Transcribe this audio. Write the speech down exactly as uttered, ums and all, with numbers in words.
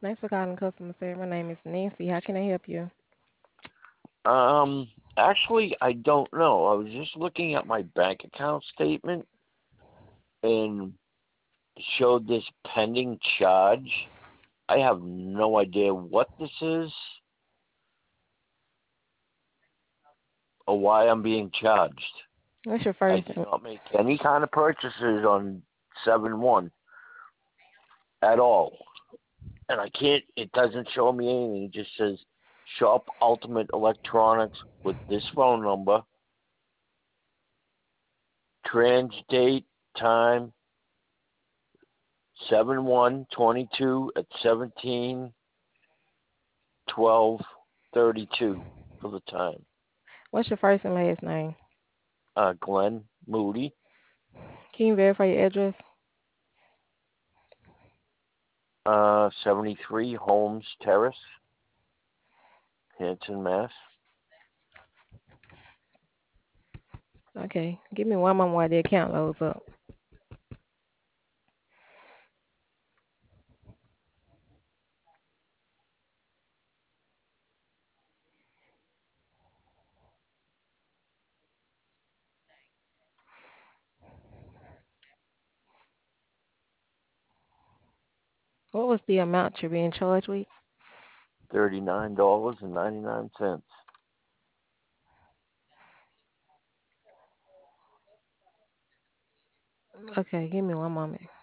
Thanks for calling customer service. My name is Nancy. How can I help you? Um, Actually, I don't know. I was just looking at my bank account statement and showed this pending charge. I have no idea what this is or why I'm being charged. What's your I first? did not make any kind of purchases on seven one at all. And I can't, it doesn't show me anything. It just says Shop Ultimate Electronics with this phone number, trans date, time, seven one twenty two at seventeen twelve thirty two for the time. What's your first and last name? Uh, Glenn Moody, Can you verify your address? uh, seventy three Holmes Terrace, Hanson, Mass. Okay. Give me one moment while the account loads up. What was the amount you're being charged with? Thirty nine dollars and ninety nine cents. Okay, give me one moment.